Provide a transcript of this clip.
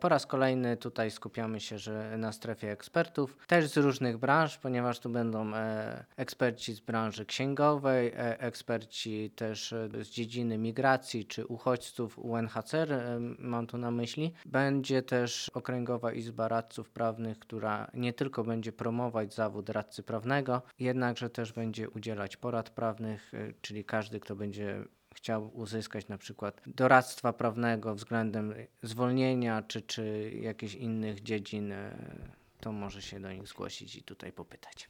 Po raz kolejny tutaj skupiamy się na strefie ekspertów, też z różnych branż, ponieważ tu będą eksperci z branży księgowej, eksperci też z dziedziny migracji czy uchodźców UNHCR, mam tu na myśli. Będzie też Okręgowa Izba Radców Prawnych, która nie tylko będzie promować zawód radcy prawnego, jednakże też będzie udzielać porad prawnych, czyli każdy, kto będzie chciał uzyskać na przykład doradztwa prawnego względem zwolnienia czy jakichś innych dziedzin, to może się do nich zgłosić i tutaj popytać.